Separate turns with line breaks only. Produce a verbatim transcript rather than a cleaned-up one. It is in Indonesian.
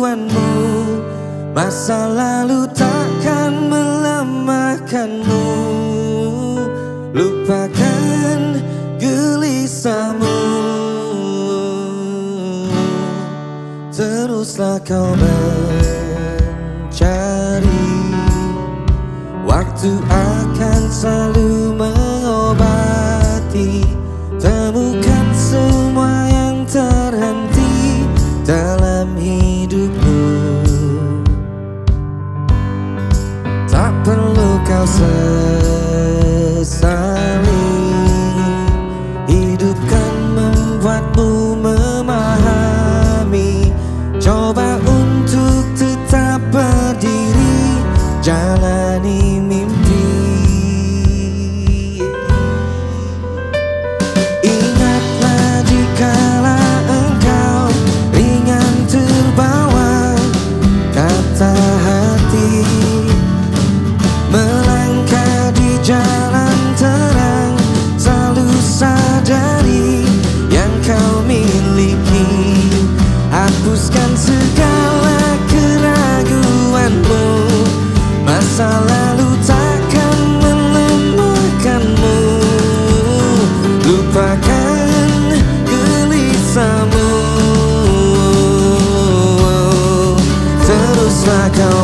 keraguanmu. Masa lalu takkan melemahkanmu. Lupakan gelisahmu. Teruslah kau mencari. Waktu akan selalu mengobati. Temukan semua yang terhenti dalam hidupmu. Tak perlu kau sesali. Hidup kan membuatmu memahami. Coba untuk tetap berdiri, jalani mimpi. Ingatlah jikala engkau ringan terbawa kata hati. Melangkah di jalan terang, selalu sadari yang kau miliki. Hapuskan segala keraguanmu. Masa lalu takkan melemahkanmu. Lupakan gelisahmu. Teruslah kau